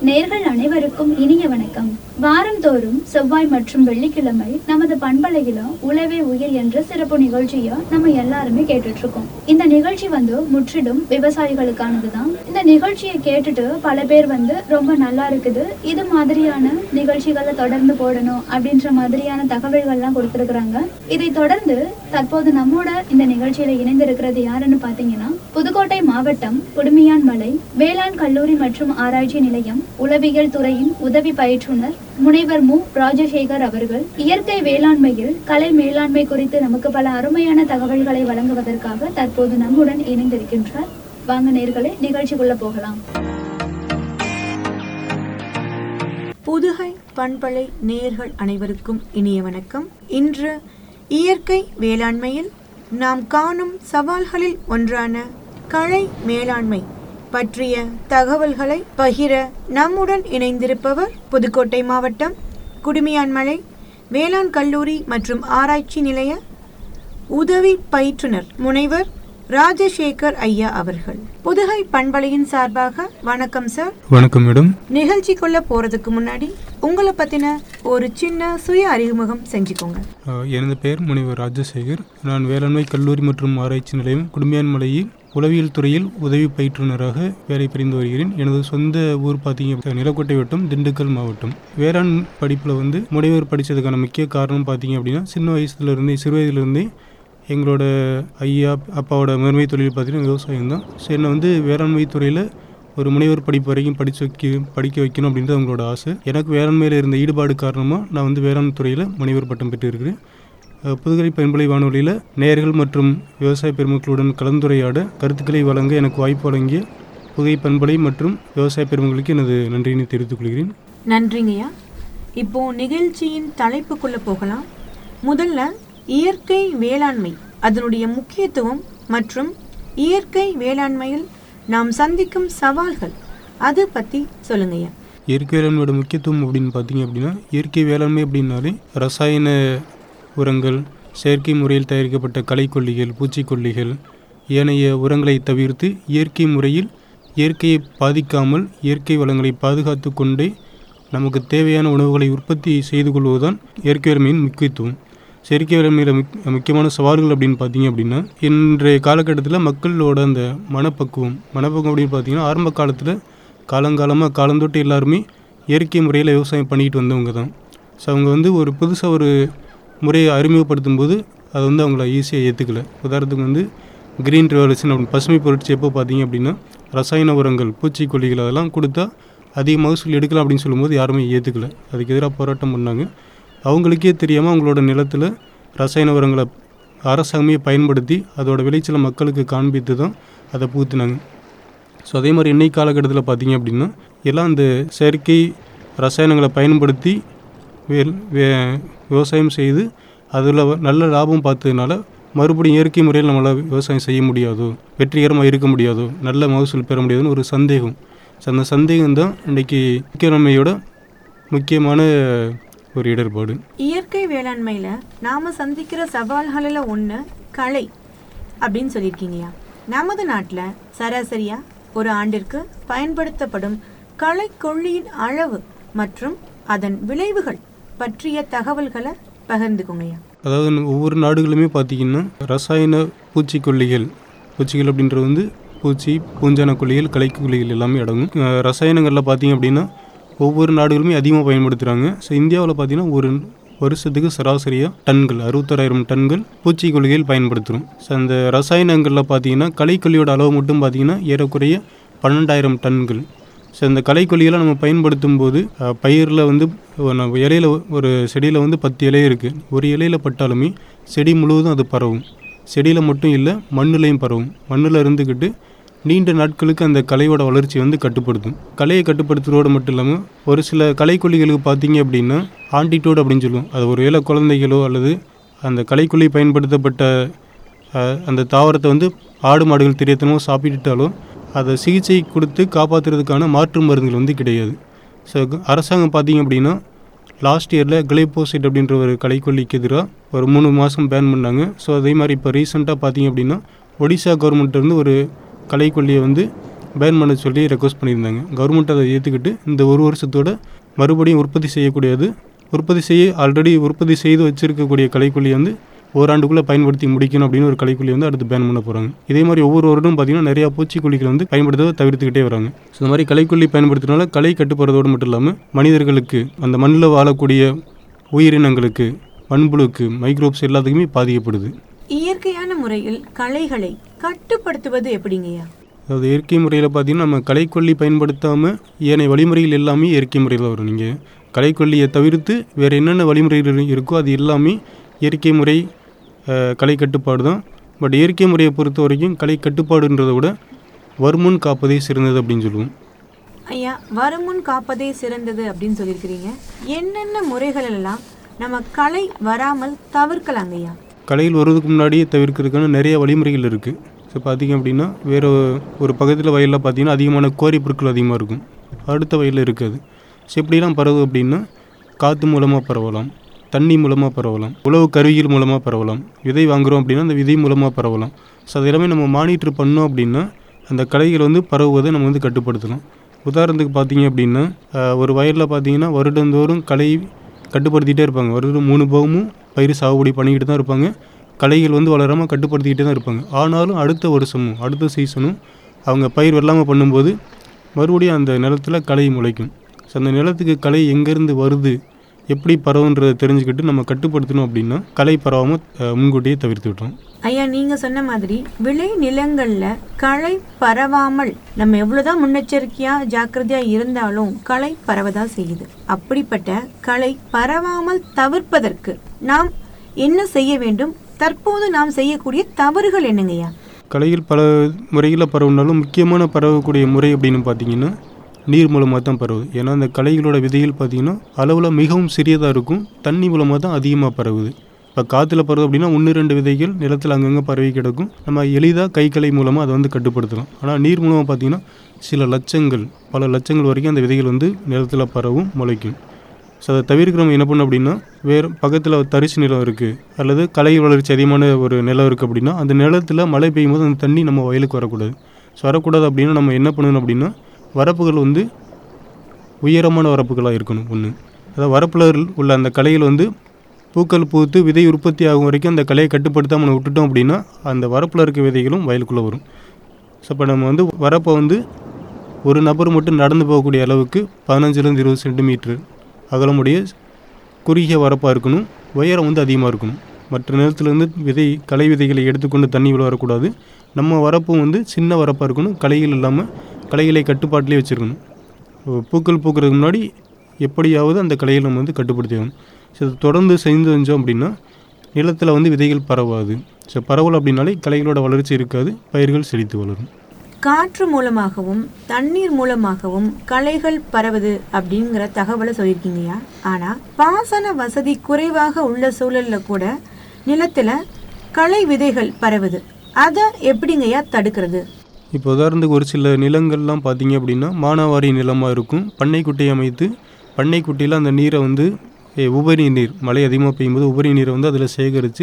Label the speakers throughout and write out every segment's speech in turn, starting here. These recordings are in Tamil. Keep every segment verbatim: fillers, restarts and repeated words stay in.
Speaker 1: நேயர்கள் அனைவருக்கும் இனிய வணக்கம். வாரந்தோறும் செவ்வாய் மற்றும் வெள்ளிக்கிழமை நமது பண்பலையில உழவே உயிர் என்ற சிறப்பு நிகழ்ச்சியை நம்ம எல்லாருமே கேட்டுட்டு இருக்கோம். இந்த நிகழ்ச்சி வந்து முற்றிலும் விவசாயிகளுக்கானதுதான். இந்த நிகழ்ச்சியை கேட்டுட்டு பல பேர் வந்து ரொம்ப நல்லா இருக்குது, இது மாதிரியான நிகழ்ச்சிகளை தொடர்ந்து போடணும் அப்படின்ற மாதிரியான தகவல்கள்லாம் கொடுத்திருக்கிறாங்க. இதை தொடர்ந்து தற்போது நம்மோட இந்த நிகழ்ச்சியில இணைந்திருக்கிறது யாருன்னு பாத்தீங்கன்னா, புதுக்கோட்டை மாவட்டம் குடுமியான்மலை வேளாண் கல்லூரி மற்றும் ஆராய்ச்சி நிலையம் உளவியல் துறையின் உதவி பயிற்றுனர் முனைவர் மு ராஜசேகர் அவர்கள் இயற்கை வேளாண்மையில் கலை மேலாண்மை குறித்து நமக்கு பல அருமையான தகவல்களை வழங்குவதற்காக தற்போது நம்முடன் இணைந்திருக்கின்றார். வாங்க நேயர்களே, நிகழ்ச்சிக்குள்ள போகலாம்.
Speaker 2: புதுகை பண்பலை நேயர்கள் அனைவருக்கும் இனிய வணக்கம். இன்று இயற்கை வேளாண்மையில் நாம் காணும் சவால்களில் ஒன்றான கலை மேலாண்மை பற்றிய தகவல்களை பகிர நம்முடன் இணைந்திருப்பவர் புதுக்கோட்டை மாவட்டம் குடுமியான்மலை வேளாண் கல்லூரி மற்றும் ஆராய்ச்சி நிலைய உதவி பயிற்றுனர் முனைவர் ராஜசேகர் ஐயா அவர்கள். புதுகை பண்பலையின் சார்பாக வணக்கம் சார்.
Speaker 3: வணக்கம் மேடம்.
Speaker 2: நிகழ்ச்சிக்குள்ள போறதுக்கு முன்னாடி உங்களை பத்தின ஒரு சின்ன சுய அறிமுகம் செஞ்சுக்கோங்க.
Speaker 3: எனது பெயர் முனைவர் ராஜசேகர். நான் வேளாண்மை கல்லூரி மற்றும் ஆராய்ச்சி நிலையம் குடுமியான்மலையில் உளவியல் துறையில் உதவி பயிற்றுனராக வேலை புரிந்து வருகிறேன். எனது சொந்த ஊர் பார்த்தீங்க நிலக்கோட்டை வட்டம், திண்டுக்கல் மாவட்டம். வேளாண் படிப்பில் வந்து முனைவர் படித்ததுக்கான முக்கிய காரணம் பார்த்தீங்க அப்படின்னா, சின்ன வயசுலேருந்தே சிறு வயதுலேருந்தே எங்களோட ஐயா அப்பாவோட முதன்மை தொழில் பார்த்தீங்கன்னா விவசாயம் தான். ஸோ என்னை வந்து வேளாண்மை துறையில் ஒரு முனைவர் படிப்பு வரைக்கும் படித்து வைக்க படிக்க வைக்கணும் அப்படின்றது அவங்களோட ஆசை. எனக்கு வேளாண்மையில் இருந்த ஈடுபாடு காரணமாக நான் வந்து வேளாண் துறையில் முனைவர் பட்டம் பெற்று இருக்கிறேன். புதுகை பண்பலை வானொலியில் நேயர்கள் மற்றும் விவசாய பெருமக்களுடன் கலந்துரையாட கருத்துக்களை வழங்க எனக்கு வாய்ப்பு வழங்கிய புதுகை பண்பலை மற்றும் விவசாய பெருமக்களுக்கு எனது நன்றியினை தெரிவித்துக் கொள்கிறேன்.
Speaker 2: நன்றிங்கய்யா. இப்போ நிகழ்ச்சியின் தலைப்புக்குள்ள போகலாம். முதல்ல இயற்கை வேளாண்மை, அதனுடைய முக்கியத்துவம் மற்றும் இயற்கை வேளாண்மையில் நாம் சந்திக்கும் சவால்கள், அது பற்றி சொல்லுங்கய்யா.
Speaker 3: இயற்கை வேளாண்மையோட முக்கியத்துவம் அப்படின்னு பார்த்தீங்க அப்படின்னா, இயற்கை வேளாண்மை அப்படின்னாலே ரசாயன உரங்கள், செயற்கை முறையில் தயாரிக்கப்பட்ட களைக்கொல்லிகள், பூச்சிக்கொல்லிகள், ஏனைய உரங்களை தவிர்த்து இயற்கை முறையில் இயற்கையை பாதிக்காமல் இயற்கை வளங்களை பாதுகாத்து கொண்டே நமக்கு தேவையான உணவுகளை உற்பத்தி செய்து கொள்வதுதான் இயற்கை வேளாண்மையின் முக்கியத்துவம். செயற்கை வேளாண்மையில் முக்கியமான சவால்கள் அப்படின்னு பார்த்தீங்க அப்படின்னா, இன்றைய காலகட்டத்தில் மக்களோட அந்த மனப்பக்குவம் மனப்பக்குவம் அப்படின்னு பார்த்தீங்கன்னா, ஆரம்ப காலத்தில் காலங்காலமாக காலந்தொட்டு எல்லாருமே இயற்கை முறையில் விவசாயம் பண்ணிக்கிட்டு வந்தவங்க தான். ஸோ அவங்க வந்து ஒரு புதுசாக ஒரு முறையை அறிமுகப்படுத்தும் போது அது வந்து அவங்கள ஈஸியாக ஏற்றுக்கல. உதாரணத்துக்கு வந்து கிரீன் ரெவல்யூஷன் அப்படின்னு பசுமை புரட்சி எப்போ பார்த்தீங்க அப்படின்னா, ரசாயன உரங்கள், பூச்சிக்கொல்லிகள் அதெல்லாம் கொடுத்தா அதிக மகசூல் எடுக்கலாம் அப்படின்னு சொல்லும்போது யாருமே ஏற்றுக்கல. அதுக்கு எதிராக போராட்டம் பண்ணாங்க. அவங்களுக்கே தெரியாமல் அவங்களோட நிலத்தில் ரசாயன உரங்களை அரசாங்கமே பயன்படுத்தி அதோட விளைச்சலை மக்களுக்கு காண்பித்து தான் அதை பூத்தினாங்க. ஸோ அதே மாதிரி இன்னைக்கு காலகட்டத்தில் பார்த்தீங்க அப்படின்னா, எல்லாம் அந்த செயற்கை ரசாயனங்களை பயன்படுத்தி வே விவசாயம் செய்து அதில் நல்ல லாபம் பார்த்ததுனால மறுபடியும் இயற்கை முறையில் நம்மளால் விவசாயம் செய்ய முடியாதோ, வெற்றிகரமாக இருக்க முடியாதோ, நல்ல மகசூல் பெற முடியாதுன்னு ஒரு சந்தேகம். ஸோ அந்த சந்தேகம் தான் இன்றைக்கி வேளாண்மையோட முக்கியமான ஒரு இடர்பாடு.
Speaker 2: இயற்கை வேளாண்மையில் நாம் சந்திக்கிற சவால்களில் ஒன்று களை அப்படின்னு சொல்லியிருக்கீங்கய்யா. நமது நாட்டில் சராசரியாக ஒரு ஆண்டிற்கு பயன்படுத்தப்படும் களைக்கொல்லியின் அளவு மற்றும் அதன் விளைவுகள் பற்றிய தகவல்களை பகிர்ந்துக்கோங்கய்யா.
Speaker 3: அதாவது ஒவ்வொரு நாடுகளுமே பார்த்திங்கன்னா ரசாயன பூச்சிக்கொல்லிகள் பூச்சிகள் அப்படின்றது வந்து பூச்சி, பூஞ்சான கொல்லிகள், களைக்கொல்லிகள் எல்லாமே அடங்கும். ரசாயனங்களில் பார்த்திங்க அப்படின்னா ஒவ்வொரு நாடுகளுமே அதிகமாக பயன்படுத்துகிறாங்க. ஸோ இந்தியாவில் பார்த்திங்கன்னா ஒரு வருஷத்துக்கு சராசரியாக டன்கள் அறுபத்தாறாயிரம் டன்கள் பூச்சிக்கொல்லிகள் பயன்படுத்துகிறோம். ஸோ அந்த ரசாயனங்களில் பார்த்திங்கன்னா களைக்கொல்லியோட அளவு மட்டும் பார்த்திங்கன்னா ஏறக்குறைய பன்னெண்டாயிரம் டன்கள். ஸோ இந்த களைக்கொல்லிகளை நம்ம பயன்படுத்தும் போது பயிரில் வந்து நம்ம இலையில் ஒரு செடியில் வந்து பத்து இலை இருக்குது. ஒரு இலையில் பட்டாலுமே செடி முழுவதும் அது பரவும். செடியில் மட்டும் இல்லை, மண்ணிலையும் பரவும். மண்ணில் இருந்துக்கிட்டு நீண்ட நாட்களுக்கு அந்த களையோட வளர்ச்சி வந்து கட்டுப்படுத்தும். களையை கட்டுப்படுத்துறதோடு மட்டும் இல்லாமல் ஒரு சில களைக்கொல்லிகளுக்கு பார்த்தீங்க அப்படின்னா ஆன்டிடோட் அப்படின்னு சொல்லுவோம். அது ஒரு வேளை குழந்தைகளோ அல்லது அந்த களைக்கொல்லி பயன்படுத்தப்பட்ட அந்த தாவரத்தை வந்து ஆடு மாடுகள் தெரியத்தனமோ சாப்பிட்டுட்டாலோ அதை சிகிச்சை கொடுத்து காப்பாற்றுறதுக்கான மாற்று மருந்துகள் வந்து கிடையாது. ஸோ அரசாங்கம் பார்த்திங்க அப்படின்னா லாஸ்ட் இயரில் கிளைபோசைட் அப்படின்ற ஒரு களைக்கொல்லிக்கு எதிராக ஒரு மூணு மாதம் பேன் பண்ணாங்க. ஸோ அதே மாதிரி இப்போ ரீசெண்டாக பார்த்திங்க அப்படின்னா ஒடிசா கவர்மெண்ட்லேருந்து ஒரு களைக்கொல்லியை வந்து பேன் பண்ண சொல்லி ரெக்வஸ்ட் பண்ணியிருந்தாங்க. கவர்மெண்ட் அதை ஏற்றுக்கிட்டு இந்த ஒரு வருஷத்தோட மறுபடியும் உற்பத்தி செய்யக்கூடியது உற்பத்தி செய்ய ஆல்ரெடி உற்பத்தி செய்து வச்சுருக்கக்கூடிய களைக்கொல்லி வந்து ஓராண்டுக்குள்ளே பயன்படுத்தி முடிக்கணும் அப்படின்னு ஒரு களைக்கொல்லி வந்து அடுத்து பேன் பண்ண போகிறாங்க. இதே மாதிரி ஒவ்வொரு வருடம் பார்த்திங்கன்னா நிறையா பூச்சிக்கொல்லிகள் வந்து பயன்படுத்த தவிர்த்துக்கிட்டே வராங்க. ஸோ இந்த மாதிரி களைக்கொல்லி பயன்படுத்துறதுனால களை கட்டுப்படுறதோடு மட்டும் இல்லாமல் மனிதர்களுக்கு, அந்த மண்ணில் வாழக்கூடிய உயிரினங்களுக்கு, மண்புழுக்கு, மைக்ரோப்ஸ் எல்லாத்துக்குமே பாதிக்கப்படுது.
Speaker 2: இயற்கையான முறையில் களைகளை கட்டுப்படுத்துவது எப்படிங்கய்யா?
Speaker 3: அதாவது இயற்கை முறையில் பார்த்திங்கன்னா நம்ம களைக்கொல்லி பயன்படுத்தாமல் ஏனைய வழிமுறைகள் எல்லாமே இயற்கை முறையில் வரும். நீங்கள் களைக்கொல்லியை தவிர்த்து வேறு என்னென்ன வழிமுறைகள் இருக்கோ அது எல்லாமே இயற்கை முறை களை கட்டுப்பாடு தான். பட் இயற்கை முறையை பொறுத்த வரைக்கும் களை கட்டுப்பாடுன்றதை விட வருமுன் காப்பதே சிறந்தது அப்படின்னு சொல்லுவோம்.
Speaker 2: ஐயா, வருமுன் காப்பதே சிறந்தது அப்படின்னு சொல்லியிருக்கிறீங்க. என்னென்ன முறைகள் எல்லாம் நம்ம களை வராமல் தவிர்க்கலாங்க ஐயா?
Speaker 3: களையில் வருவதுக்கு முன்னாடியே தவிர்க்கிறதுக்கான நிறைய வழிமுறைகள் இருக்குது. ஸோ பார்த்திங்க அப்படின்னா வேறு ஒரு பக்கத்தில் வயலில் பார்த்திங்கன்னா அதிகமான கோரி பொருட்கள் அதிகமாக இருக்கும், அடுத்த வயலில் இருக்காது. ஸோ எப்படிலாம் பரவும் அப்படின்னா காற்று மூலமாக பரவலாம், தண்ணி மூலமாக பரவலாம், உழவு கருவிகள் மூலமாக பரவலாம், விதை வாங்குகிறோம் அப்படின்னா அந்த விதை மூலமாக பரவலாம். ஸோ அது எல்லாமே நம்ம மானிட்டர் பண்ணோம் அப்படின்னா அந்த களைகள் வந்து பரவுவதை நம்ம வந்து கட்டுப்படுத்தலாம். உதாரணத்துக்கு பார்த்திங்க அப்படின்னா ஒரு வயலில் பார்த்திங்கன்னா வருடந்தோறும் களை கட்டுப்படுத்திகிட்டே இருப்பாங்க. வருடம் மூணு போகமும் பயிர் சாகுபடி பண்ணிக்கிட்டு தான் இருப்பாங்க. களைகள் வந்து வளராமல் கட்டுப்படுத்திக்கிட்டே தான் இருப்பாங்க. ஆனாலும் அடுத்த வருஷமும் அடுத்த சீசனும் அவங்க பயிர் வெள்ளாமல் பண்ணும்போது மறுபடியும் அந்த நிலத்தில் களை முளைக்கும். ஸோ அந்த நிலத்துக்கு களை எங்கேருந்து வருது, எப்படி பரவுன்றதை தெரிஞ்சுக்கிட்டு நம்ம கட்டுப்படுத்தணும் அப்படின்னா களை பரவாமல் முன்கூட்டியே தவிர்த்து விட்டோம்.
Speaker 2: ஐயா, நீங்கள் சொன்ன மாதிரி விளை நிலங்களில் களை பரவாமல் நம்ம எவ்வளோதான் முன்னெச்சரிக்கையாக ஜாக்கிரதையாக இருந்தாலும் களை பரவதான் செய்யுது. அப்படிப்பட்ட களை பரவாமல் தவிர்ப்பதற்கு நாம் என்ன செய்ய வேண்டும்? தற்போது நாம் செய்யக்கூடிய தவறுகள் என்னங்கய்யா?
Speaker 3: களையில் பல முறையில் பரவுனாலும் முக்கியமான பரவக்கூடிய முறை அப்படின்னு பார்த்தீங்கன்னா நீர் மூலமாக தான் பரவுது. ஏன்னா அந்த களைகளோட விதைகள் பார்த்திங்கன்னா அளவில் மிகவும் சிறியதாக இருக்கும், தண்ணி மூலமாக தான் அதிகமாக பரவுது. இப்போ காற்றுல பரவுது அப்படின்னா ஒன்று ரெண்டு விதைகள் நிலத்தில் அங்கங்கே பரவி கிடக்கும், நம்ம எளிதாக கை களை மூலமாக அதை வந்து கட்டுப்படுத்தலாம். ஆனால் நீர் மூலமாக பார்த்திங்கன்னா சில லட்சங்கள் பல லட்சங்கள் வரைக்கும் அந்த விதைகள் வந்து நிலத்தில் பரவும், முளைக்கும். ஸோ அதை தவிர்க்கிறவங்க என்ன பண்ணணும் அப்படின்னா வேறு பக்கத்தில் தரிசு நிலம் இருக்குது அல்லது களை வளர்ச்சி அதிகமான ஒரு நிலம் இருக்குது அப்படின்னா அந்த நிலத்தில் மழை பெய்யும் போது அந்த தண்ணி நம்ம வயலுக்கு வரக்கூடாது. ஸோ வரக்கூடாது அப்படின்னா நம்ம என்ன பண்ணணும் அப்படின்னா வரப்புகள் வந்து உயரமான வரப்புகளாக இருக்கணும். ஒன்று, அதாவது வரப்பில் உள்ள அந்த களைகள் வந்து பூக்கள் பூத்து விதை உற்பத்தி ஆகும் வரைக்கும் அந்த களையை கட்டுப்படுத்தாமல் நம்ம விட்டுட்டோம் அப்படின்னா அந்த வரப்பில் இருக்க விதைகளும் வயலுக்குள்ளே வரும். ஸோ இப்போ நம்ம வந்து வரப்பை வந்து ஒரு நபர் மட்டும் நடந்து போகக்கூடிய அளவுக்கு பதினஞ்சுலேருந்து இருபது சென்டிமீட்ரு அகலமுடைய குறுகிய வரப்பாக இருக்கணும். உயரம் வந்து அதிகமாக இருக்கணும். மற்ற நிலத்துலேருந்து விதை களை விதைகளை எடுத்துக்கொண்டு தண்ணி உள்ள வரக்கூடாது. நம்ம வரப்பும் வந்து சின்ன வரப்பாக இருக்கணும், களைகள் இல்லாமல் களைகளை கட்டுப்பாட்டிலே வச்சுருக்கணும். பூக்கள் பூக்கிறதுக்கு முன்னாடி எப்படியாவது அந்த களைகளை நம்ம வந்து கட்டுப்படுத்திக்கணும். ஸோ தொடர்ந்து செஞ்சு வந்தோம் அப்படின்னா நிலத்தில் வந்து விதைகள் பரவாது. ஸோ பரவல் அப்படின்னாலே களைகளோட வளர்ச்சி இருக்காது, பயிர்கள் செழித்து வளரும்.
Speaker 2: காற்று மூலமாகவும் தண்ணீர் மூலமாகவும் களைகள் பரவுது அப்படிங்கிற தகவலை சொல்லியிருக்கீங்கய்யா. ஆனால் பாசன வசதி குறைவாக உள்ள சூழலில் கூட நிலத்தில் களை விதைகள் பரவுது, அதை எப்படிங்கய்யா தடுக்கிறது?
Speaker 3: இப்போ உதாரணத்துக்கு ஒரு சில நிலங்கள்லாம் பார்த்தீங்க அப்படின்னா மானாவாரி நிலமாக இருக்கும். பண்ணைக்குட்டையை அமைத்து பண்ணைக்குட்டையில் அந்த நீரை வந்து உபரி நீர், மழை அதிகமாக பெய்யும்போது உபரி நீரை வந்து அதில் சேகரித்து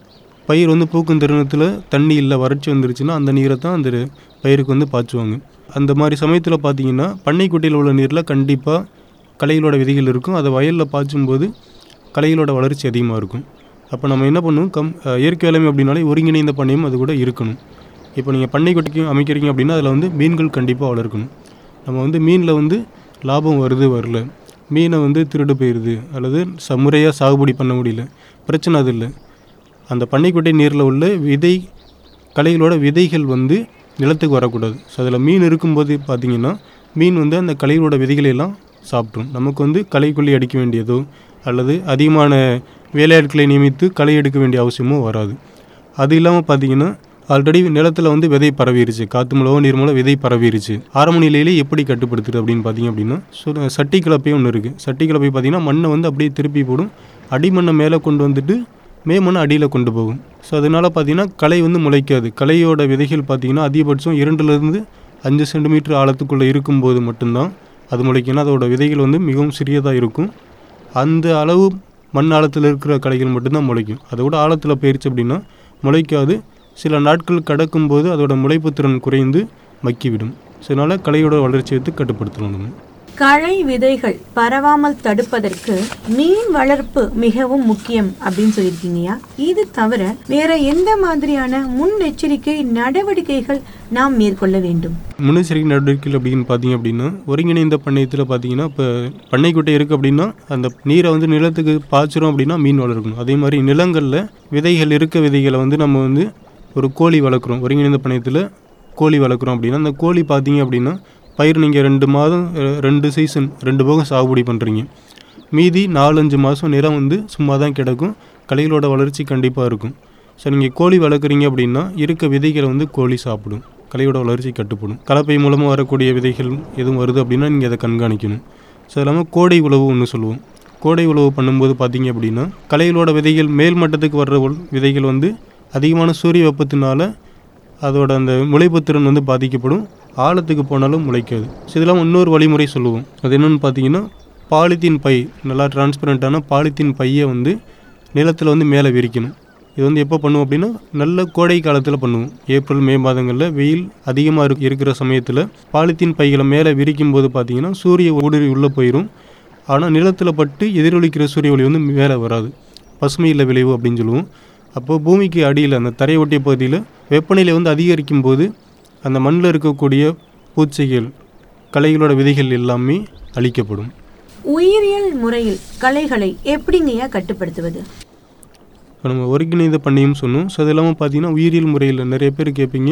Speaker 3: பயிர் வந்து பூக்கும் தருணத்தில் தண்ணி இல்லை வறட்சி வந்துருச்சுன்னா அந்த நீரை தான் அந்த பயிருக்கு வந்து பாய்ச்சுவாங்க. அந்த மாதிரி சமயத்தில் பார்த்திங்கன்னா பண்ணைக்குட்டையில் உள்ள நீரில் கண்டிப்பாக களைகளோட விதைகள் இருக்கும். அதை வயலில் பாய்ச்சும்போது களைகளோட வளர்ச்சி அதிகமாக இருக்கும். அப்போ நம்ம என்ன பண்ணுவோம், கம் இயற்கை வேளாண்மை அப்படின்னாலே ஒருங்கிணைந்த பண்ணையும் அது கூட இருக்கணும். இப்போ நீங்கள் பண்ணைக்குட்டைக்கும் அமைக்கிறீங்க அப்படின்னா அதில் வந்து மீன்கள் கண்டிப்பாக வளர்க்கணும். நம்ம வந்து மீனில் வந்து லாபம் வருது வரல, மீனை வந்து திருடு போயிடுது அல்லது சமுறையாக சாகுபடி பண்ண முடியல, பிரச்சனை அது இல்லை. அந்த பண்ணைக்குட்டை நீரில் உள்ள விதை களைகளோட விதைகள் வந்து நிலத்துக்கு வரக்கூடாது. ஸோ அதில் மீன் இருக்கும்போது பார்த்திங்கன்னா மீன் வந்து அந்த களைகளோட விதைகளெல்லாம் சாப்பிட்ரும். நமக்கு வந்து களைக்கொல்லி அடிக்க வேண்டியதோ அல்லது அதிகமான வேலையாட்களை நியமித்து களை எடுக்க வேண்டிய அவசியமும் வராது. அது இல்லாமல் பார்த்திங்கன்னா ஆல்ரெடி நிலத்தில் வந்து விதை பரவிருச்சு, காற்று மூலம் நீர் மூலம் விதை பரவிருச்சு. ஆரம்ப நிலையிலே எப்படி கட்டுப்படுத்துறது அப்படின்னு பார்த்திங்க அப்படின்னா ஸோ சட்டி கலப்பை ஒன்று இருக்குது. சட்டி கலப்பை பார்த்திங்கன்னா மண்ணை வந்து அப்படியே திருப்பி போடும், அடிமண்ணை மேலே கொண்டு வந்துட்டு மேமண்ணை அடியில் கொண்டு போகும். ஸோ அதனால் பார்த்திங்கன்னா களை வந்து முளைக்காது. களையோட விதைகள் பார்த்திங்கன்னா அதிகபட்சம் இரண்டுலேருந்து அஞ்சு சென்டிமீட்டர் ஆழத்துக்குள்ளே இருக்கும்போது மட்டும்தான் அது முளைக்கணும். அதோட விதைகள் வந்து மிகவும் சிறியதாக இருக்கும். அந்த அளவு மண் ஆழத்தில் இருக்கிற களைகள் மட்டும்தான் முளைக்கும். அதோட ஆழத்தில் போயிடுச்சு அப்படின்னா முளைக்காது. சில நாட்கள் கடக்கும்போது அதோட முளைப்பு திறன் குறைந்து மக்கிவிடும். ஸோ அதனால் களையோட வளர்ச்சியை வந்து கட்டுப்படுத்தணும் நம்ம.
Speaker 2: களை விதைகள் பரவாமல் தடுப்பதற்கு மீன் வளர்ப்பு மிகவும் முக்கியம் அப்படின்னு சொல்லியிருக்கீங்கயா. இது தவிர வேற எந்த மாதிரியான முன்னெச்சரிக்கை நடவடிக்கைகள் நாம் மேற்கொள்ள வேண்டும்?
Speaker 3: முன்னெச்சரிக்கை நடவடிக்கைகள் அப்படின்னு பார்த்தீங்க அப்படின்னா, ஒருங்கிணைந்த பண்ணையத்தில் பார்த்தீங்கன்னா, இப்போ பண்ணைக்குட்டை இருக்குது அப்படின்னா அந்த நீரை வந்து நிலத்துக்கு பாய்ச்சிரும் அப்படின்னா மீன் வளர்க்கணும். அதே மாதிரி நிலங்களில் விதைகள் இருக்க விதைகளை வந்து நம்ம வந்து ஒரு கோழி வளர்க்குறோம். ஒருங்கிணைந்த பண்ணையத்தில் கோழி வளர்க்குறோம் அப்படின்னா அந்த கோழி பார்த்தீங்க அப்படின்னா பயிர் நீங்கள் ரெண்டு மாதம் ரெண்டு சீசன் ரெண்டு போகம் சாகுபடி பண்ணுறீங்க. மீதி நாலஞ்சு மாதம் நிலம் வந்து சும்மா தான் கிடக்கும். களைகளோட வளர்ச்சி கண்டிப்பாக இருக்கும். ஸோ நீங்கள் கோழி வளர்க்குறீங்க அப்படின்னா இருக்க விதைகளை வந்து கோழி சாப்பிடும். களையோட வளர்ச்சி கட்டுப்படும். கலப்பை மூலமாக வரக்கூடிய விதைகள் எதுவும் வருது அப்படின்னா நீங்கள் அதை கண்காணிக்கணும். ஸோ அது இல்லாமல் கோடை உழவு ஒன்று சொல்லுவோம். கோடை உழவு பண்ணும்போது பார்த்தீங்க அப்படின்னா களைகளோட விதைகள் மேல் மட்டத்துக்கு வர்ற விதைகள் வந்து அதிகமான சூரிய வெப்பத்தினால அதோட அந்த முளைப்பு திறன் வந்து பாதிக்கப்படும். ஆழத்துக்கு போனாலும் முளைக்காது. ஸோ இதெல்லாம் இன்னொரு வழிமுறை சொல்லுவோம். அது என்னென்னு பார்த்தீங்கன்னா பாலித்தீன் பை, நல்லா டிரான்ஸ்பரண்ட்டான பாலித்தீன் பையை வந்து நிலத்தில் வந்து மேலே விரிக்கணும். இது வந்து எப்போ பண்ணுவோம் அப்படின்னா நல்ல கோடை காலத்தில் பண்ணுவோம். ஏப்ரல் மே மாதங்களில் வெயில் அதிகமாக இரு இருக்கிற சமயத்தில் பாலித்தீன் பைகளை மேலே விரிக்கும் போது பார்த்தீங்கன்னா சூரிய ஊடுருவி உள்ளே போயிடும். ஆனால் நிலத்தில் பட்டு எதிரொலிக்கிற சூரிய ஒளி வந்து மேலே வராது. பசுமையில் விளைவு அப்படின்னு சொல்லுவோம். அப்போது பூமிக்கு அடியில் அந்த தரை ஒட்டிய பகுதியில் வெப்பநிலை வந்து அதிகரிக்கும் போது அந்த மண்ணில் இருக்கக்கூடிய பூச்சிகள் களைகளோட விதைகள் எல்லாமே அழிக்கப்படும்.
Speaker 2: உயிரியல் முறையில் களைகளை எப்படிங்கய்யா கட்டுப்படுத்துவது?
Speaker 3: இப்போ நம்ம ஒருங்கிணைந்த பண்ணையும் சொன்னோம். ஸோ அது இல்லாமல் பார்த்தீங்கன்னா உயிரியல் முறையில் நிறைய பேர் கேட்பீங்க,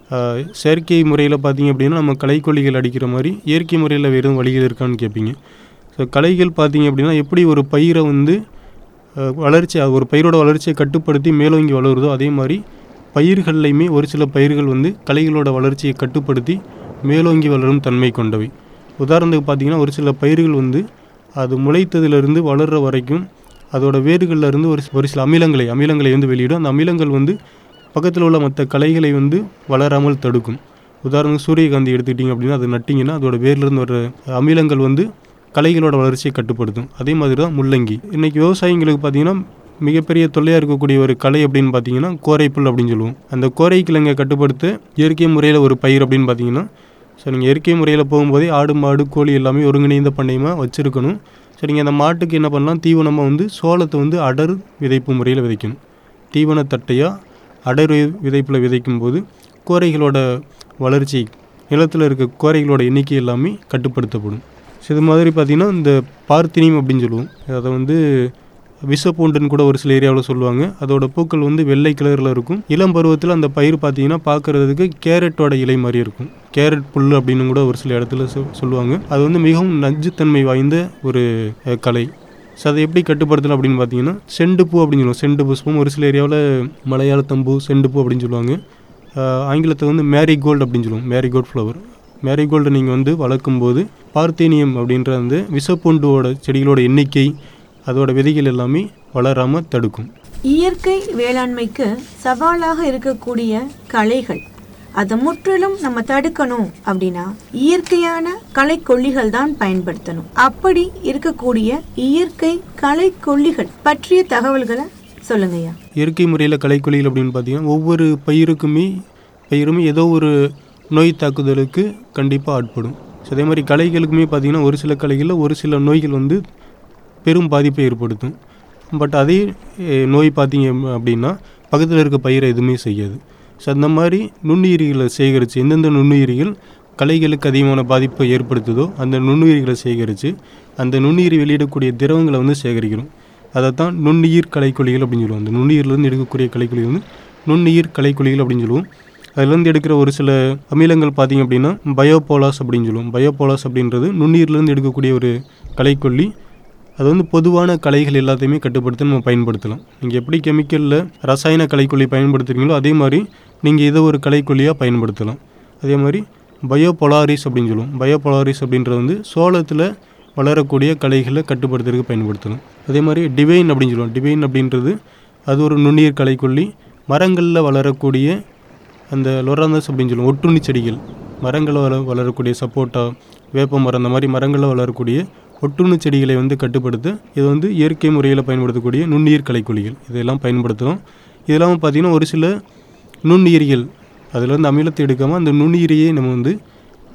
Speaker 3: செயற்கை முறையில் பார்த்தீங்க அப்படின்னா நம்ம களைக்கொல்லிகள் அடிக்கிற மாதிரி இயற்கை முறையில் வேறு எதுவும் வழிகள் இருக்கான்னு கேட்பீங்க. ஸோ களைகள் பார்த்தீங்க அப்படின்னா எப்படி ஒரு பயிரை வந்து வளர்ச்சி ஒரு பயிரோட வளர்ச்சியை கட்டுப்படுத்தி மேலோங்கி வளருதோ அதே மாதிரி பயிர்கள்லையுமே ஒரு சில பயிர்கள் வந்து களைகளோட வளர்ச்சியை கட்டுப்படுத்தி மேலோங்கி வளரும் தன்மை கொண்டவை. உதாரணத்துக்கு பார்த்திங்கன்னா ஒரு சில பயிர்கள் வந்து அது முளைத்ததிலிருந்து வளர்கிற வரைக்கும் அதோட வேர்களில் இருந்து ஒரு ஒரு சில அமிலங்களை அமிலங்களை வந்து வெளியிடும். அந்த அமிலங்கள் வந்து பக்கத்தில் உள்ள மற்ற களைகளை வந்து வளராமல் தடுக்கும். உதாரணத்துக்கு சூரியகாந்தி எடுத்துக்கிட்டிங்க அப்படின்னா அது நட்டிங்கன்னா அதோட வேர்லேருந்து வர அமிலங்கள் வந்து களைகளோட வளர்ச்சியை கட்டுப்படுத்தும். அதே மாதிரி தான் முள்ளங்கி. இன்றைக்கி விவசாயிங்களுக்கு பார்த்திங்கன்னா மிகப்பெரிய தொல்லையாக இருக்கக்கூடிய ஒரு கலை அப்படின்னு பார்த்தீங்கன்னா கோரைப்புல் அப்படின்னு சொல்லுவோம். அந்த கோரை கிழங்கை கட்டுப்படுத்த இயற்கை முறையில் ஒரு பயிர் அப்படின்னு பார்த்தீங்கன்னா ஸோ நீங்கள் இயற்கை முறையில் போகும்போதே ஆடு மாடு கோழி எல்லாமே ஒருங்கிணைந்த பண்ணையமாக வச்சுருக்கணும். ஸோ நீங்கள் அந்த மாட்டுக்கு என்ன பண்ணலாம், தீவனமாக வந்து சோளத்தை வந்து அடர் விதைப்பு முறையில் விதைக்கணும். தீவன தட்டையாக அடர் விதைப்பில் விதைக்கும் போது கோரைகளோட வளர்ச்சி நிலத்தில் இருக்க கோரைகளோட எண்ணிக்கை எல்லாமே கட்டுப்படுத்தப்படும். ஸோ இது மாதிரி பார்த்திங்கன்னா இந்த பார்த்தினியம் அப்படின்னு சொல்லுவோம். அதை வந்து விஷப்பூண்டுன்னு கூட ஒரு சில ஏரியாவில் சொல்லுவாங்க. அதோட பூக்கள் வந்து வெள்ளை கலரில் இருக்கும். இளம் பருவத்தில் அந்த பயிர் பார்த்தீங்கன்னா பார்க்குறதுக்கு கேரட்டோட இலை மாதிரி இருக்கும். கேரட் புல் அப்படின்னு கூட ஒரு சில இடத்துல சொல்லுவாங்க. அது வந்து மிகவும் நஞ்சுத்தன்மை வாய்ந்த ஒரு கலை. ஸோ அதை எப்படி கட்டுப்படுத்தலாம் அப்படின்னு பார்த்தீங்கன்னா செண்டுப்பூ அப்படின்னு சொல்லுவோம். செண்டு புஷ்பம் ஒரு சில ஏரியாவில் மலையாள தம்பு செண்டுப்பூ அப்படின்னு சொல்லுவாங்க. ஆங்கிலத்தை வந்து மேரிகோல்டு அப்படின்னு சொல்லுவோம். Marigold flower. மேரிகோல்டு நீங்கள் வந்து வளர்க்கும்போது பார்த்தீனியம் அப்படின்ற அந்த விஷப்பூண்டோட செடிகளோட எண்ணிக்கை அதோட விதைகள் எல்லாமே வளராமல் தடுக்கும்.
Speaker 2: இயற்கை வேளாண்மைக்கு சவாலாக இருக்கக்கூடிய களைகள் அதை முற்றிலும் நம்ம தடுக்கணும் அப்படின்னா இயற்கையான களைக்கொல்லிகள் தான் பயன்படுத்தணும். அப்படி இருக்கக்கூடிய இயற்கை களைக்கொல்லிகள் பற்றிய தகவல்களை சொல்லுங்கய்யா.
Speaker 3: இயற்கை முறையில் களைக்கொல்லிகள் அப்படின்னு பார்த்தீங்கன்னா ஒவ்வொரு பயிருக்குமே பயிருமே ஏதோ ஒரு நோய் தாக்குதலுக்கு கண்டிப்பாக ஆட்படும். ஸோ அதே மாதிரி களைகளுக்குமே பார்த்திங்கன்னா ஒரு சில களைகளில் ஒரு சில நோய்கள் வந்து பெரும் பாதிப்பை ஏற்படுத்தும். பட் அதே நோய் பார்த்திங்க அப்படின்னா பக்கத்தில் இருக்க பயிரை எதுவுமே செய்யாது. ஸோ அந்த மாதிரி நுண்ணுயிரிகளை சேகரித்து எந்தெந்த நுண்ணுயிரிகள் களைகளுக்கு அதிகமான பாதிப்பை ஏற்படுத்துதோ அந்த நுண்ணுயிரிகளை சேகரித்து அந்த நுண்ணுயிரி வெளியிடக்கூடிய திரவங்களை வந்து சேகரிக்கிறோம். அதை தான் நுண்ணுயிர் களைக்கொல்லிகள் அப்படின்னு சொல்லுவோம். அந்த நுண்ணுயிரிலேருந்து எடுக்கக்கூடிய களைக்கொல்லிகள் வந்து நுண்ணுயிர் களைக்கொல்லிகள் அப்படின்னு சொல்லுவோம். அதுலேருந்து எடுக்கிற ஒரு சில அமிலங்கள் பார்த்திங்க அப்படின்னா பயோபோலாஸ் அப்படின்னு சொல்லுவோம். பயோபோலாஸ் அப்படின்றது நுண்ணுயிரிலேருந்து எடுக்கக்கூடிய ஒரு களைக்கொல்லி. அது வந்து பொதுவான களைகள் எல்லாத்தையுமே கட்டுப்படுத்த நம்ம பயன்படுத்தலாம். நீங்கள் எப்படி கெமிக்கலில் ரசாயன களைக்கொல்லி பயன்படுத்துகிறீங்களோ அதே மாதிரி நீங்கள் இதை ஒரு களைக்கொல்லியாக பயன்படுத்தலாம். அதே மாதிரி பயோபொலாரிஸ் அப்படின்னு சொல்லுவோம். பயோபொலாரிஸ் அப்படின்றது வந்து சோளத்தில் வளரக்கூடிய களைகளை கட்டுப்படுத்துறதுக்கு பயன்படுத்தலாம். அதே மாதிரி டிவைன் அப்படின்னு சொல்லுவோம். டிவைன் அப்படின்றது அது ஒரு நுண்ணுயிர் களைக்கொல்லி. மரங்களில் வளரக்கூடிய அந்த லொராந்தஸ் அப்படின்னு சொல்லுவோம். ஒட்டுண்ணி செடிகள் மரங்களில் வள வளரக்கூடிய சப்போட்டா வேப்ப மரம் அந்த மாதிரி மரங்களில் வளரக்கூடிய ஒட்டுண்ணி செடிகளை வந்து கட்டுப்படுத்த இது வந்து இயற்கை முறையில் பயன்படுத்தக்கூடிய நுண்ணுயிர் களைக்கொல்லிகள் இதெல்லாம் பயன்படுத்துகிறோம். இதெல்லாம் பார்த்திங்கன்னா ஒரு சில நுண்ணுயிரிகள் அதில் வந்து அமிலத்தை எடுக்காமல் அந்த நுண்ணுயிரியை நம்ம வந்து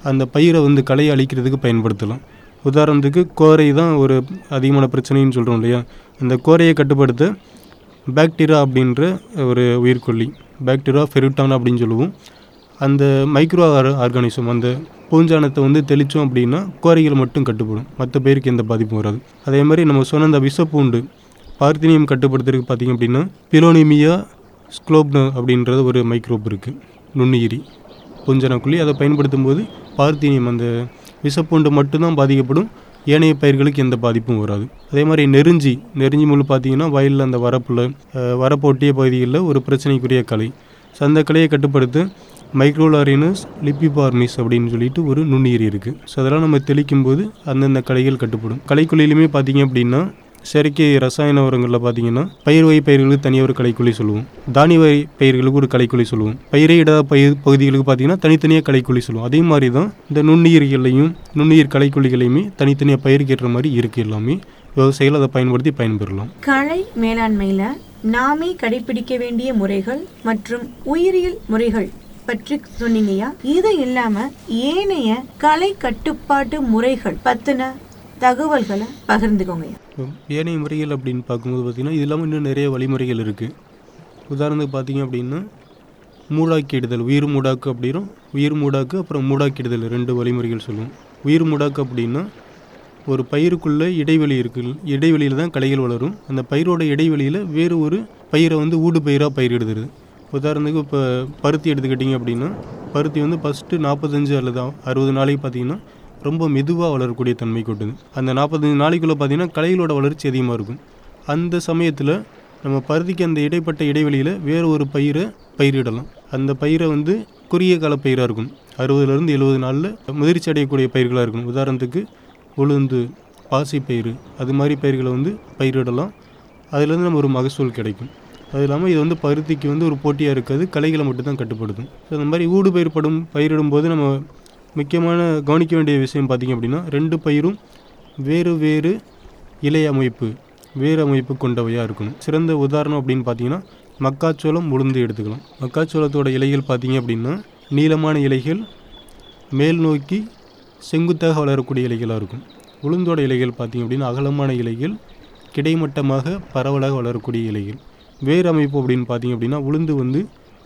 Speaker 3: அந்த பயிரை வந்து களையை அழிக்கிறதுக்கு பயன்படுத்தலாம். உதாரணத்துக்கு கோரை தான் ஒரு அதிகமான பிரச்சனைன்னு சொல்கிறோம் இல்லையா, அந்த கோரையை கட்டுப்படுத்த பாக்டீரியா அப்படின்ற ஒரு உயிர்கொல்லி, பாக்டீரியா ஃபெருட்டான் அப்படின்னு சொல்லுவோம், அந்த மைக்ரோ ஆர் ஆர்கானிசம் அந்த பூஞ்சானத்தை வந்து தெளித்தோம் அப்படின்னா கோரைகள் மட்டும் கட்டுப்படும், மற்ற பேருக்கு எந்த பாதிப்பும் வராது. அதே மாதிரி நம்ம சொன்ன அந்த விஷப்பூண்டு பார்த்தீனியம் கட்டுப்படுத்துறதுக்கு பார்த்திங்க அப்படின்னா பிலோனிமியா ஸ்க்ளோப்னு அப்படின்றது ஒரு மைக்ரோப் இருக்குது, நுண்ணுயிரி பூஞ்சானக்குள்ளி. அதை பயன்படுத்தும் போது பார்த்தீனியம் அந்த விஷப்பூண்டு மட்டும்தான் பாதிக்கப்படும், ஏனைய பயிர்களுக்கு எந்த பாதிப்பும் வராது. அதே மாதிரி நெருஞ்சி நெருஞ்சி முள் பார்த்திங்கன்னா வயலில் அந்த வரப்பில் வரப்பொட்டிய பகுதிகளில் ஒரு பிரச்சனைக்குரிய களை, அந்த கலையை கட்டுப்படுத்த மைக்ரோலாரினஸ் லிப்பிபார்மிஸ் அப்படின்னு சொல்லிட்டு ஒரு நுண்ணுயிரி இருக்குது. ஸோ அதெல்லாம் நம்ம தெளிக்கும் போது அந்தந்த களைகள் கட்டுப்படும். களைக்கொல்லியிலுமே பார்த்திங்க அப்படின்னா செயற்கை ரசாயன உரங்களில் பார்த்திங்கன்னா பயிர் வகை பயிர்களுக்கு தனியாக ஒரு களைக்கொல்லி சொல்லுவோம், தானிய வகை பயிர்களுக்கு ஒரு களைக்கொல்லி சொல்லுவோம், பயிரிடாத பயிர் பகுதிகளுக்கு பார்த்திங்கன்னா தனித்தனியாக களைக்கொல்லி சொல்லுவோம். அதே மாதிரி தான் இந்த நுண்ணுயிர்களையும் நுண்ணுயிர் களைக்கொல்லிகளையுமே தனித்தனியாக பயிருக்கு மாதிரி இருக்குது. எல்லாமே விவசாயிகள் அதை பயன்படுத்தி பயன்பெறலாம்.
Speaker 2: களை மேலாண்மையில் நாமே கடைபிடிக்க வேண்டிய முறைகள் மற்றும் உயிரியல் முறைகள் பற்றி சொன்னீங்கய்யா. இது இல்லாம ஏனைய கலை கட்டுப்பாட்டு முறைகள் பத்தின தகவல்களை பகிர்ந்துக்கோங்க.
Speaker 3: ஏனைய முறைகள் அப்படின்னு பார்க்கும்போது பார்த்திங்கன்னா இது இல்லாமல் இன்னும் நிறைய வழிமுறைகள் இருக்குது. உதாரணத்துக்கு பார்த்திங்க அப்படின்னா மூடாக்கிடுதல், உயிர் மூடாக்கு அப்படின்னா உயிர் மூடாக்கு அப்புறம் மூடாக்கிடுதல் ரெண்டு வழிமுறைகள் சொல்லுவோம். உயிர் மூடாக்கு அப்படின்னா ஒரு பயிருக்குள்ளே இடைவெளி இருக்குது, இடைவெளியில் தான் களைகள் வளரும். அந்த பயிரோட இடைவெளியில் வேறு ஒரு பயிரை வந்து ஊடு பயிராக பயிரிடுது. உதாரணத்துக்கு இப்போ பருத்தி எடுத்துக்கிட்டிங்க அப்படின்னா பருத்தி வந்து ஃபஸ்ட்டு நாற்பத்தஞ்சு அல்லது அறுபது நாளைக்கு பார்த்திங்கன்னா ரொம்ப மெதுவாக வளரக்கூடிய தன்மை கொட்டுது. அந்த நாற்பத்தஞ்சு நாளைக்குள்ளே பார்த்திங்கன்னா களைகளோட வளர்ச்சி அதிகமாக இருக்கும். அந்த சமயத்தில் நம்ம பருத்திக்கு அந்த இடைப்பட்ட இடைவெளியில் வேறு ஒரு பயிரை பயிரிடலாம். அந்த பயிரை வந்து குறுகிய கால பயிராக இருக்கும், அறுபதுலேருந்து எழுபது நாளில் முதிர்ச்சி அடையக்கூடிய பயிர்களாக இருக்கும். உதாரணத்துக்கு உளுந்து, பாசிப்பயிறு அது மாதிரி பயிர்களை வந்து பயிரிடலாம். அதுலேருந்து நம்ம ஒரு மகசூல் கிடைக்கும். அது இல்லாமல் இது வந்து பருத்திக்கு வந்து ஒரு போட்டியாக இருக்காது, களைகளை மட்டும்தான் கட்டுப்படுத்தும். ஸோ அந்த மாதிரி ஊடு பயிர்ப்படும் பயிரிடும்போது நம்ம முக்கியமான கவனிக்க வேண்டிய விஷயம் பார்த்திங்க அப்படின்னா ரெண்டு பயிரும் வேறு வேறு இலை அமைப்பு வேறு அமைப்பு கொண்டவையாக இருக்கணும். சிறந்த உதாரணம் அப்படின்னு பார்த்தீங்கன்னா மக்காச்சோளம், உளுந்து எடுத்துக்கலாம். மக்காச்சோளத்தோட இலைகள் பார்த்திங்க அப்படின்னா நீளமான இலைகள், மேல் நோக்கி செங்குத்தாக வளரக்கூடிய இலைகளாக இருக்கும். உளுந்தோட இலைகள் பார்த்திங்க அப்படின்னா அகலமான இலைகள், கிடைமட்டமாக பரவலாக வளரக்கூடிய இலைகள். வேர் அமைப்பு அப்படின்னு பார்த்திங்க அப்படின்னா உளுந்து வந்து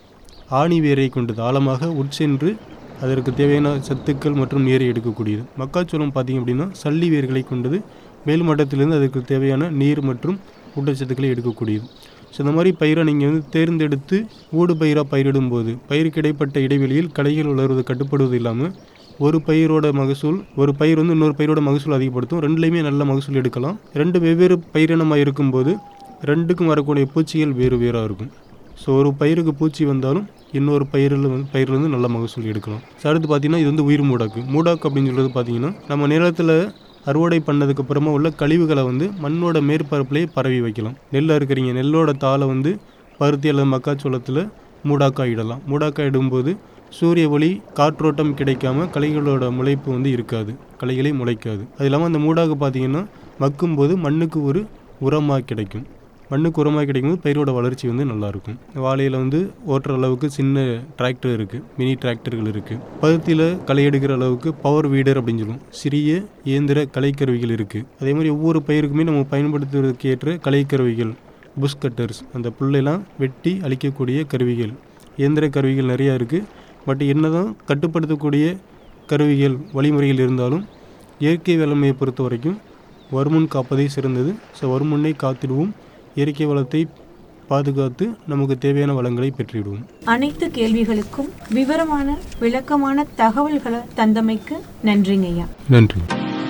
Speaker 3: ஆணி வேரை கொண்டது, ஆழமாக உட்சென்று அதற்கு தேவையான சத்துக்கள் மற்றும் நீரை எடுக்கக்கூடியது. மக்காச்சோளம் பார்த்திங்க அப்படின்னா சல்லி வேர்களை கொண்டது, மேல் மட்டத்திலிருந்து அதற்கு தேவையான நீர் மற்றும் ஊட்டச்சத்துக்களை எடுக்கக்கூடியது. ஸோ இந்த மாதிரி பயிரை நீங்கள் வந்து தேர்ந்தெடுத்து ஊடு பயிராக பயிரிடும்போது பயிருக்கு இடைப்பட்ட இடைவெளியில் களைகள் வளர்வது கட்டுப்படுவது இல்லாமல் ஒரு பயிரோட மகசூல் ஒரு பயிர் வந்து இன்னொரு பயிரோட மகசூல் அதிகப்படுத்தும். ரெண்டுலேயுமே நல்ல மகசூல் எடுக்கலாம். ரெண்டு வெவ்வேறு பயிரினமாக இருக்கும்போது ரெண்டுக்கும் வரக்கூடிய பூச்சிகள் வேறு வேறாக இருக்கும். ஸோ ஒரு பயிருக்கு பூச்சி வந்தாலும் இன்னொரு பயிரில் வந்து பயிரில் வந்து நல்ல மகசூல் எடுக்கலாம். ஸோ அடுத்து பார்த்திங்கன்னா இது வந்து உயிர் மூடாக்கு. மூடாக்கு அப்படின்னு சொல்கிறது பார்த்திங்கன்னா நம்ம நிலத்தில் அறுவடை பண்ணதுக்கு அப்புறமா உள்ள கழிவுகளை வந்து மண்ணோட மேற்பரப்புலேயே பரவி வைக்கலாம். நெல் அறுக்கிறீங்க, நெல்லோட தாளை வந்து பருத்தி அல்லது மக்காச்சோளத்தில் மூடாக்காய் இடலாம். மூடாக்காய் இடும்போது சூரிய ஒளி காற்றோட்டம் கிடைக்காம களைகளோட முளைப்பு வந்து இருக்காது, களைகளே முளைக்காது. அது இல்லாமல் அந்த மூடாக்கு பார்த்திங்கன்னா மக்கும்போது மண்ணுக்கு ஒரு உரமாக கிடைக்கும். மண்ணுக்கு உரமாக கிடைக்கும்போது பயிரோட வளர்ச்சி வந்து நல்லாயிருக்கும். வாழையில் வந்து ஓட்டுற அளவுக்கு சின்ன டிராக்டர் இருக்குது, மினி டிராக்டர்கள் இருக்குது. பருத்தியில் களை எடுக்கிற அளவுக்கு பவர் வீடர் அப்படின்னு சொல்லுவோம், சிறிய இயந்திர கலைக்கருவிகள் இருக்குது. அதே மாதிரி ஒவ்வொரு பயிருக்குமே நம்ம பயன்படுத்துவதற்கு ஏற்ற கலைக்கருவிகள், புஷ் கட்டர்ஸ், அந்த புல்லெல்லாம் வெட்டி அழிக்கக்கூடிய கருவிகள், இயந்திர கருவிகள் நிறையா இருக்குது. பட் என்ன தான் கட்டுப்படுத்தக்கூடிய கருவிகள் வழிமுறைகள் இருந்தாலும் இயற்கை வேளாண்மையை பொறுத்த வரைக்கும் வருமுன் காப்பதே சிறந்தது. ஸோ வருமுன்னை காத்திடுவோம், இயற்கை வளத்தை பாதுகாத்து நமக்கு தேவையான வளங்களை பெற்றிடுவோம்.
Speaker 2: அனைத்து கேள்விகளுக்கும் விவரமான விளக்கமான தகவல்களை தந்தமைக்கு நன்றிங்கய்யா.
Speaker 3: நன்றி.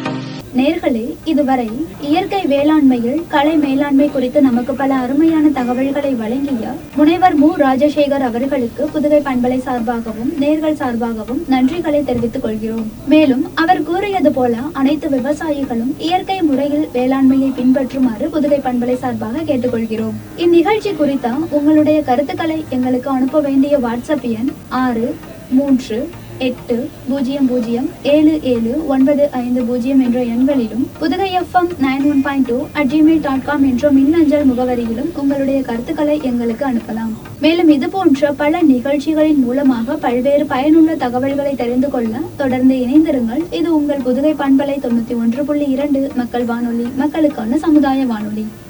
Speaker 1: நேர்களே, இதுவரை இயற்கை வேளாண்மையில் களை மேலாண்மை குறித்து நமக்கு பல அருமையான தகவல்களை வழங்கிய முனைவர் மு ராஜசேகர் அவர்களுக்கு புதுகை பண்பலை சார்பாகவும் நேர்கள் சார்பாகவும் நன்றிகளை தெரிவித்துக் கொள்கிறோம். மேலும் அவர் கூறியது போல அனைத்து விவசாயிகளும் இயற்கை முறையில் வேளாண்மையை பின்பற்றுமாறு புதுகை பண்பலை சார்பாக கேட்டுக்கொள்கிறோம். இந்நிகழ்ச்சி குறித்த உங்களுடைய கருத்துக்களை எங்களுக்கு அனுப்ப வேண்டிய வாட்ஸ்அப் எண் ஆறு மூன்று எட்டு பூஜ்ஜியம் பூஜ்ஜியம் ஏழு ஏழு ஒன்பது ஐந்து பூஜ்ஜியம் என்ற எண்களிலும் Pudugai FM nine one point two at Gmail dot com என்ற மின்னஞ்சல் முகவரியிலும் உங்களுடைய கருத்துக்களை எங்களுக்கு அனுப்பலாம். மேலும் இது போன்ற பல நிகழ்ச்சிகளின் மூலமாக பல்வேறு பயனுள்ள தகவல்களை தெரிந்து கொள்ள தொடர்ந்து இணைந்திருங்கள். இது உங்கள் புதுகை பண்பலை தொண்ணூத்தி ஒன்று புள்ளி இரண்டு மக்கள் வானொலி, மக்களுக்கான சமுதாய வானொலி.